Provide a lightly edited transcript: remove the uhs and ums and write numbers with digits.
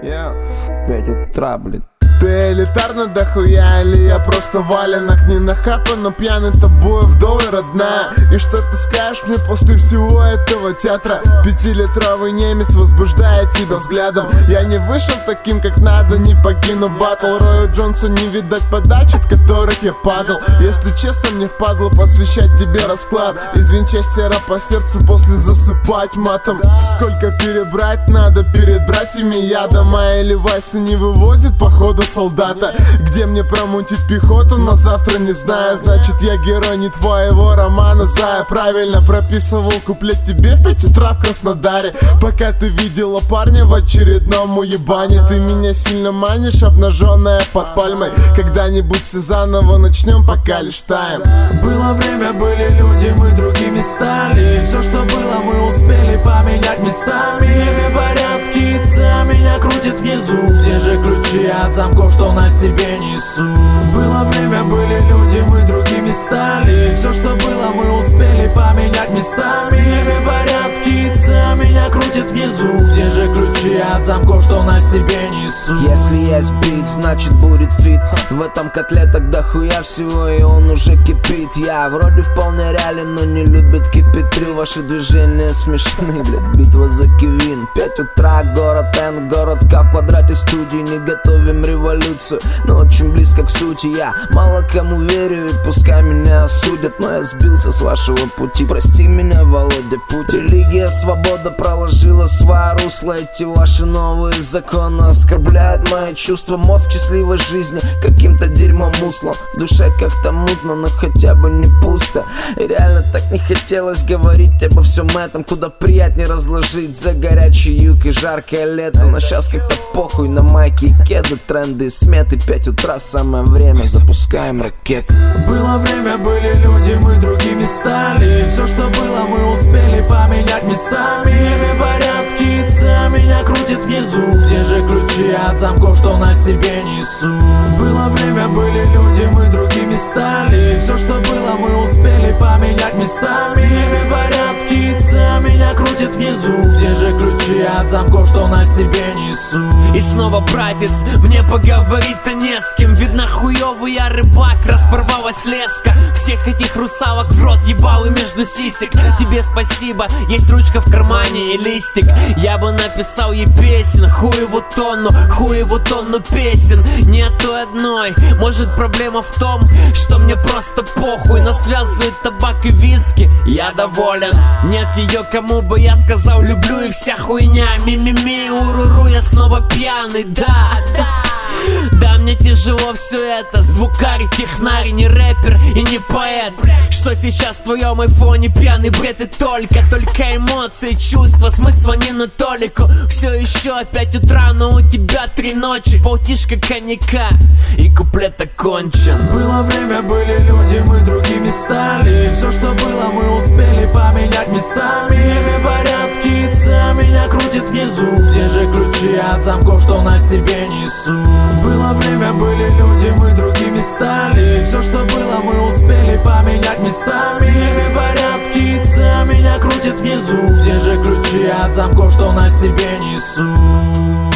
5 утра, блин. Ты элитарно дохуя или я просто валенок? Не нахапан, но пьяный тобой вдовы, родная. И что ты скажешь мне после всего этого театра? 5-литровый немец возбуждает тебя взглядом. Я не вышел таким, как надо, не покину батл. Рою Джонсу не видать подач, от которых я падал. Если честно, мне впадло посвящать тебе расклад из Винчестера по сердцу после засыпать матом. Сколько перебрать надо перед братьями ядом. А Эливайса не вывозит походу солдата. Где мне промутить пехоту на завтра не знаю. Значит я герой не твоего романа, зая. Правильно прописывал куплет тебе в 5 утра в Краснодаре. Пока ты видела парня в очередном уебане. Ты меня сильно манишь, обнаженная под пальмой. Когда-нибудь все заново начнем, пока лишь таем. Было время, были люди, мы другими стали. Все, что было, мы успели поменять местами. Порядки, меня крутит внизу. Где же ключи от замков, что на себе несу? Было время, были люди, мы другими стали. Все, что было, мы успели поменять местами. Порядки, меня крутит внизу. Где же ключи от замков, что на себе несу? Если есть бит, значит будет фит. В этом котле тогда хуя всего, и он уже кипит. Я вроде вполне реален, но не любит кипитрил. Ваши движения смешны, блядь, битва за Кевин. 5 утра, город Н, город как в квадрате студии. Не готовим революцию, но очень близко к сути. Я мало кому верю, и пускай меня осудят, но я сбился с вашего пути. Прости меня, Володя, путь. Религия, свобода проложила свое русло. Эти ваши новые законы оскорбляют мои чувства. Мозг счастливой жизни каким-то дерьмом услом. В душе как-то мутно, но хотя бы не пусто. И реально так не хотелось говорить обо всем этом. Куда приятнее разложить за горячий юг и жаркое лето. Но сейчас как-то похуй на майки и кеды, тренды и сметы. 5 утра, самое время, запускаем ракеты. Было время, были люди, мы другими стали. Все, что было, мы успели поменять местами. Порядки, меня крутит внизу. Где же ключи от замков, что на себе несу? Было время, были люди, мы другими стали. Все, что было, мы успели поменять местами. Порядки, меня крутит внизу. Где же ключи от замков, что на себе несу? И снова, братец, мне поговорить-то не с кем. Видно хуёвый я рыбак, распорвалась леска. Всех этих русалок в рот ебал и между сисек. Тебе спасибо, есть ручка в кармане и листик. Я бы написал ей песен, хуеву тонну песен. Нету одной, может проблема в том, что мне просто похуй. Нас связывают табак и виски, я доволен. Нет ее, кому бы я сказал люблю, и вся хуйня. Ми-ми-ми, уруру, я снова пьяный, да. Да, мне тяжело все это. Звукарь, технарь, не рэпер и не поэт. Что сейчас в твоем айфоне? Пьяный бред и только эмоции, чувства, смысла не на толику. Все еще 5 утра, но у тебя 3 ночи. Полтишка коньяка и куплет окончен. Было время, были люди, мы другими стали. Все, что было, мы успели поменять местами. Порядки, меня крутит внизу. Где же ключи от замков, что на себе несу? Было время, были люди, мы другими стали. Все, что было, мы успели поменять местами. Порядки, меня крутит внизу. Где же ключи от замков, что на себе несу?